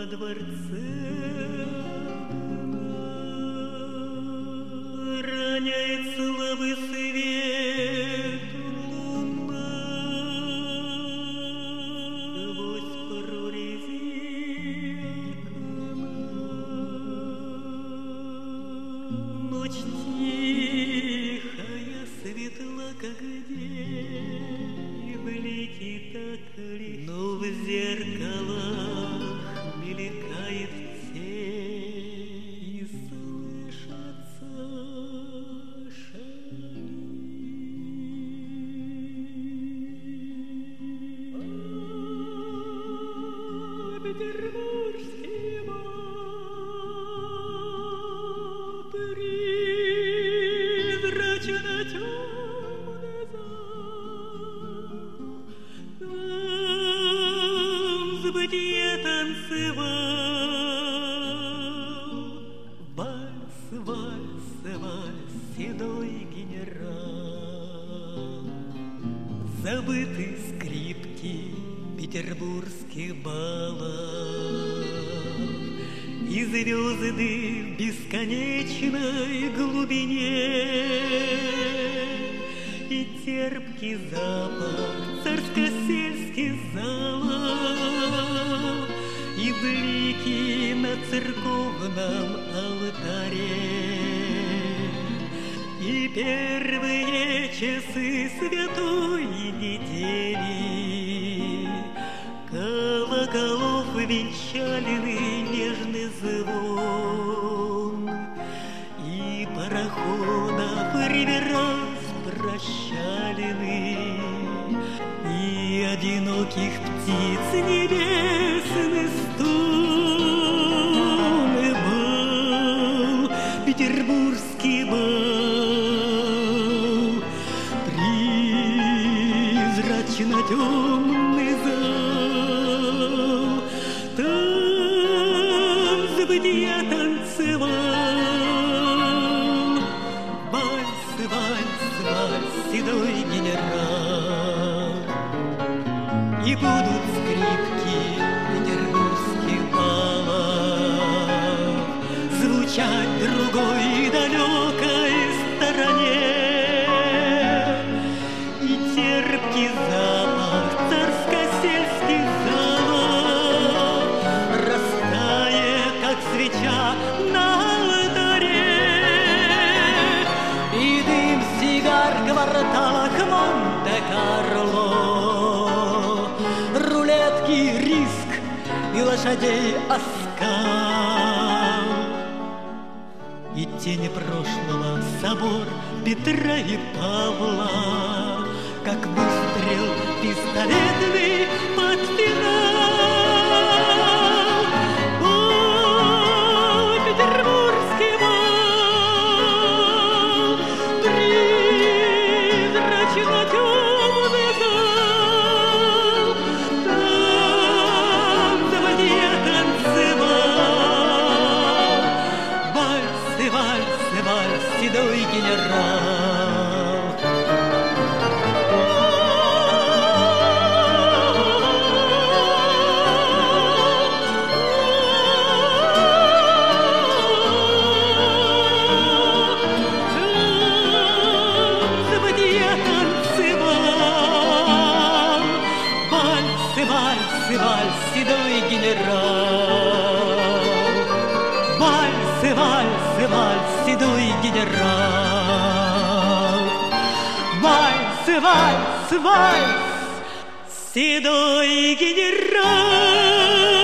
дворце роняет слабый свет луна. Сквозь прорези ночь тихая, светла, как день, блики так легки, но в зеркалах мелькает тень, и слышатся шаги. Петербургский бал, призрачно темный зал, там забытье танцевал. Вальс, вальс, вальс, седой генерал, забыты скрипки петербургских балов, и звезды в бесконечной глубине, и терпкий запах царско-сельских залов, и блики на церковном алтаре, и первые часы святой недели. Колоколов венчали нежный звон, и пароходов реверанс прощалины, и одиноких птиц небесный стон. И бал, петербургский бал, призрачно темный зал, там забытье танцевал. Вальс, вальс, вальс, седой генерал, и будут скрипки петербургских балов звучать другой далекой стороне, и терпкий запах царско-сельских залов растает, как свеча на алтаре, и дым сигар в кварталах Монте-Карло, рулетки, риск и лошадей оскал, и тени прошлого, собор Петра и Павла, как выстрел пистолетный под финал. О, петербургский бал, призрачно темный зал, там забытье танцевал. Вальс, вальс, вальс, седой генерал. Вальс, седой генерал, вальс, вальс, вальс, седой генерал, вальс, вальс, вальс, седой генерал.